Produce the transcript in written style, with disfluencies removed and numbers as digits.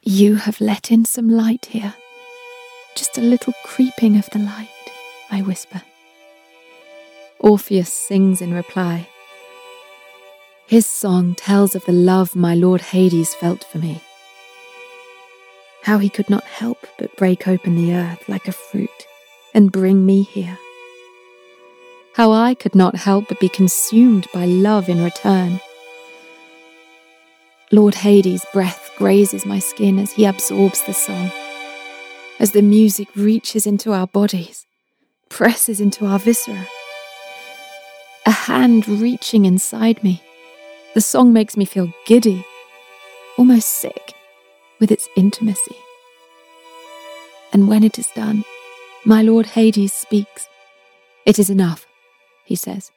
You have let in some light here. Just a little creeping of the light, I whisper. Orpheus sings in reply. His song tells of the love my lord Hades felt for me. How he could not help but break open the earth like a fruit and bring me here. How I could not help but be consumed by love in return. Lord Hades' breath grazes my skin as he absorbs the song, as the music reaches into our bodies, presses into our viscera. A hand reaching inside me, the song makes me feel giddy, almost sick, with its intimacy. And when it is done, my lord Hades speaks. It is enough, he says.